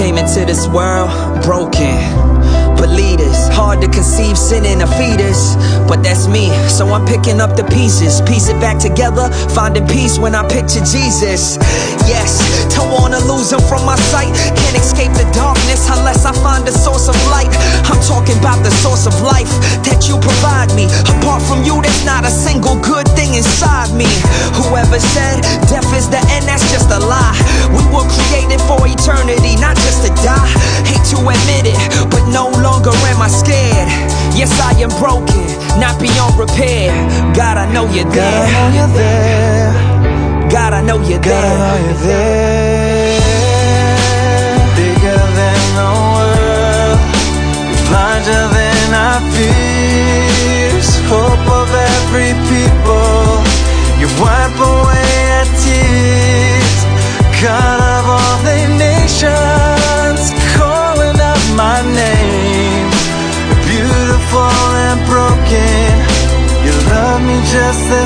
came into this world broken. Believe this, hard to conceive sin in a fetus, but that's me, so I'm picking up the pieces, piece it back together, finding peace when I picture Jesus. Yes, don't wanna lose him from my sight, can't escape the darkness unless I find a source of light. I'm talking about the source of life that you provide me. Apart from you, there's not a single good thing inside me. Whoever said death is the end, that's just a lie. We were created for eternity, not just to die. Hate to admit it, but no longer am I scared. Yes, I am broken, not beyond repair. God, I know you're there. God, I know you're there. Bigger than the world, larger than our fears. Hope of every people, you wipe away our tears. God of all the nations, calling out my name. Beautiful and broken, you love me just the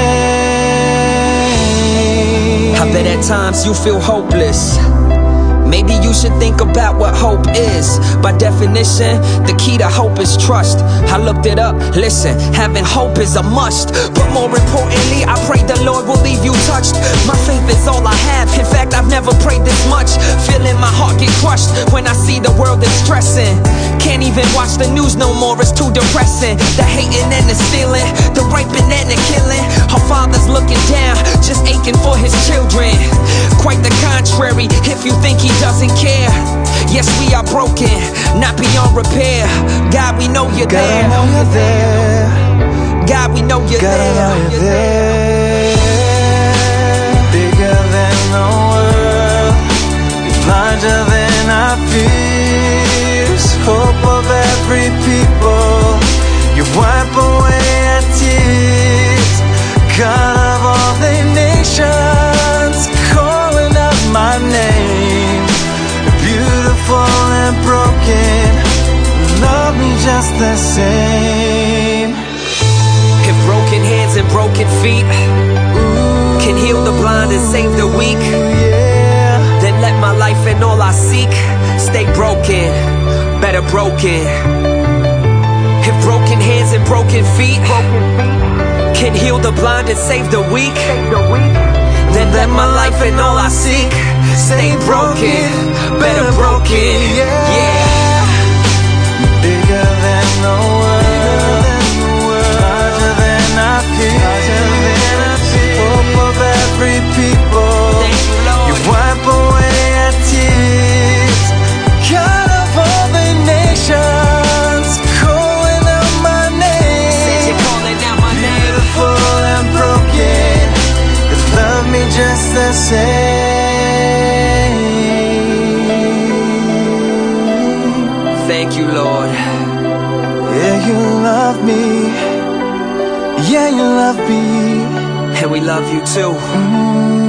same. I bet at times you feel hopeless. Maybe you should think about what hope is. By definition, the key to hope is trust. I looked it up, listen, having hope is a must. But more importantly, I pray the Lord will leave you touched. My faith is all I have, in fact I've never prayed this much. Feeling my heart get crushed when I see the world is stressing. Can't even watch the news no more, it's too depressing. The hating and the stealing, the raping and the killing. Our father's looking down, just aching for his children. Quite the contrary, if you think he doesn't care. Yes, we are broken, not beyond repair. God, we know you're there. God, we know you're there. Bigger than the world, larger than our fears. Hope of every people, you wipe away our tears. God of all the nations, calling out my name. Beautiful and broken, love me just the same. If broken hands and broken feet can heal the blind and save the weak, then let my life and all I seek stay broken, better broken. If broken hands and broken feet can heal the blind and save the weak, then let my life and all I seek stay broken, better broken, yeah. Bigger than the world, larger than our fears. Hope of every people, you wipe away our tears. God of all the nations, calling out my name. Beautiful and broken, you love me just the same. Thank you, Lord. Yeah, you love me. Yeah, you love me. And we love you too.